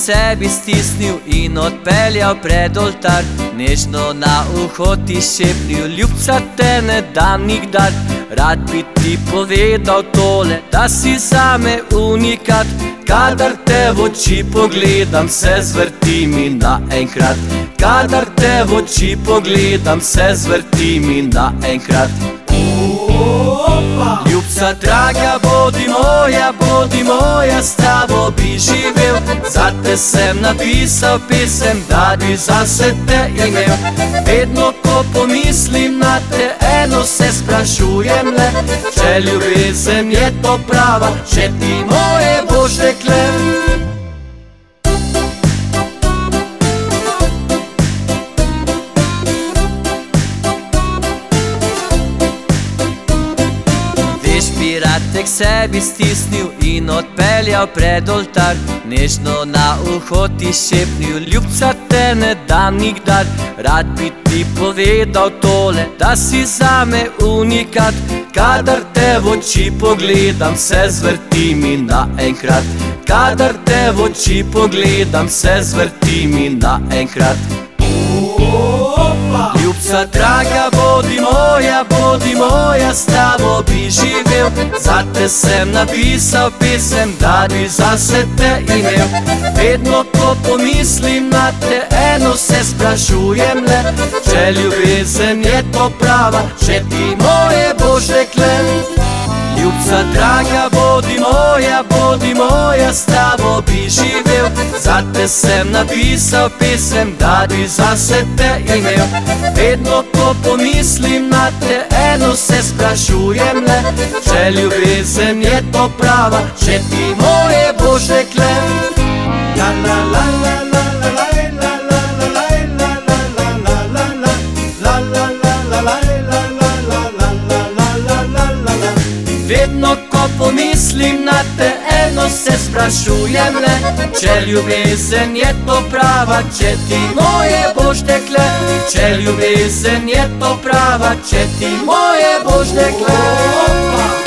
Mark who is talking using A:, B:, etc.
A: sebi stisnil in odpeljal pred oltar. Nežno na uho ti šepnil, ljubca te ne dam nikdar. Rad bi ti povedal tole, da si zame unikat. Kadar te v oči pogledam, se zvrti mi naenkrat. Kadar te v oči pogledam, se zvrti mi naenkrat. Ljubca draga, bodi moja, s tabo bi živel. Zate sem napisal pesem, da bi zase te imel. Vedno ko pomislim na te, eno se sprašujem le, če ljubezen je to prava, če ti moje boš dekle. Rad te k sebi stisnil in odpeljal pred oltar. Nežno na uho ti šepnil, ljubca te ne dam nikdar. Rad bi ti povedal tole, da si zame unikat. Kadar te v oči pogledam, se zvrti mi naenkrat. Kadar te v oči pogledam, se zvrti mi naenkrat. Ljubca draga, bodi moja, s tabo bi živel. Zate sem napisal pesem, da bi zase te imel. Vedno ko pomislim na te, eno se sprašujem le, če ljubezen je to prava, če ti moje boš dekle. Ljubca draga, bodi moja, s tabo bi živel. Zate sem napisal pesem, da bi zase te imel. Vedno ko pomislim na te, eno se sprašujem le, če ljubezen je to prava, če ti moje boš dekle. La la la la la la la la la la la la la la la la la la la la. Vedno ko pomislim na te, eno se sprašujem le, če ljubezen je to prava, če ti moje boš dekle. Če ljubezen je to prava, če ti moje boš dekle.